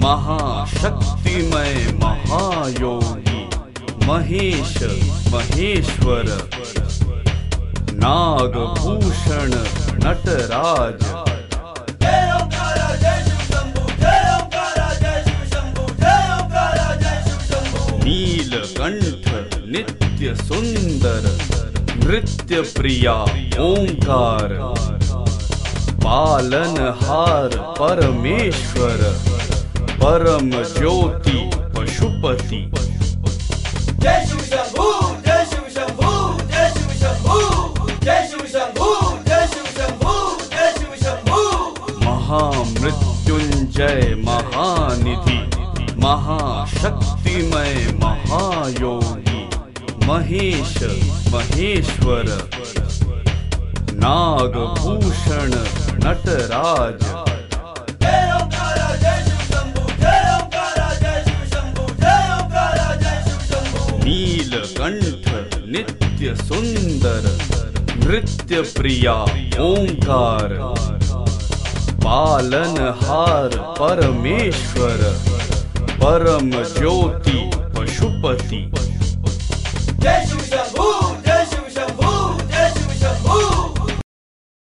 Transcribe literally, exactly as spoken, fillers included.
महाशक्तिमय महायोगी महेश महेश्वर नागभूषण नटराज नीलकंठ नित्य सुंदर नृत्य प्रिया ओंकार पालनहार परमेश्वर परम ज्योति पशुपति। जय शिव शंभू जय शिव शंभू जय शिव शंभू जय शिव शंभू जय शिव शंभू जय शिव शंभू। महामृत्युंजय महानिधि महाशक्तिमय महायोगी महेश महेश्वर नागभूषण नटराज नीलकंठ नित्य सुंदर नृत्य प्रिया ओंकार पालनहार परमेश्वर परम ज्योति पशुपति। जय शिव शंभू